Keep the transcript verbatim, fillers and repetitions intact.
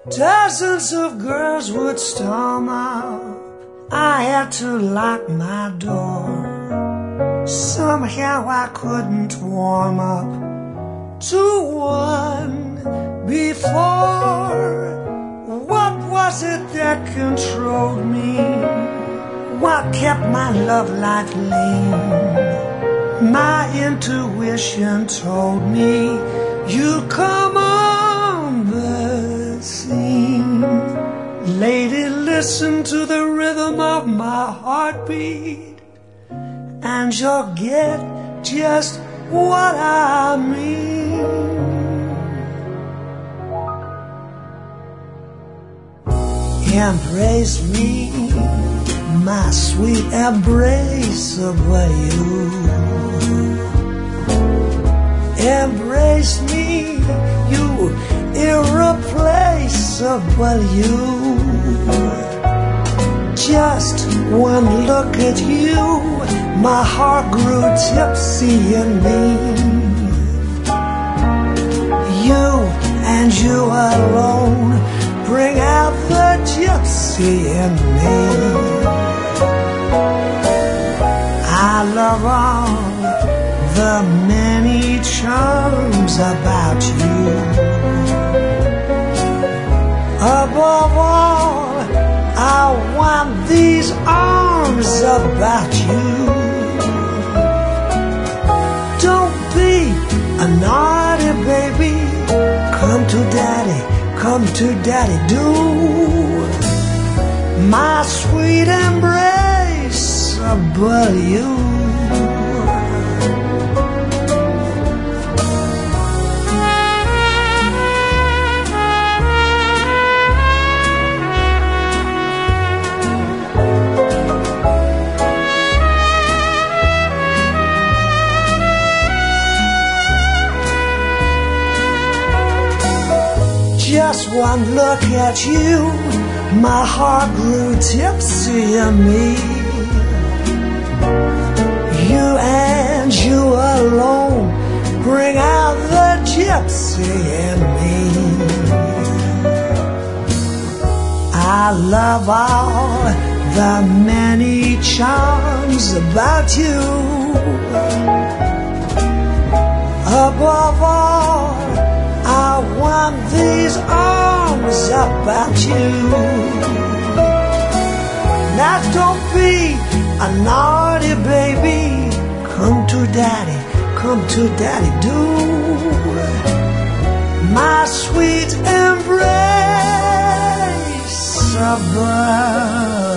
Dozens of girls would storm up. I had to lock my door. Somehow I couldn't warm up to one before. What was it that controlled me? What kept my love life lean? My intuition told me you'd come on the scene. Lady, listen to the rhythm of my heartbeat, and you'll get just what I mean. Embrace me, my sweet embrace of you. Embrace me, you irreplaceable you. Just one look at you, my heart grew tipsy in me. You and you alone bring out the gypsy in me. I love all the many charms about you. Above all, I want these arms about you. Don't be a naughty baby. Come to daddy, come to daddy, do. My sweet embrace about you. Just one look at you, my heart grew tipsy in me. You and you alone bring out the gypsy in me. I love all the many charms about you. Above all, I want these arms about you. Now don't be a naughty baby. Come to daddy, come to daddy, do. My sweet embrace about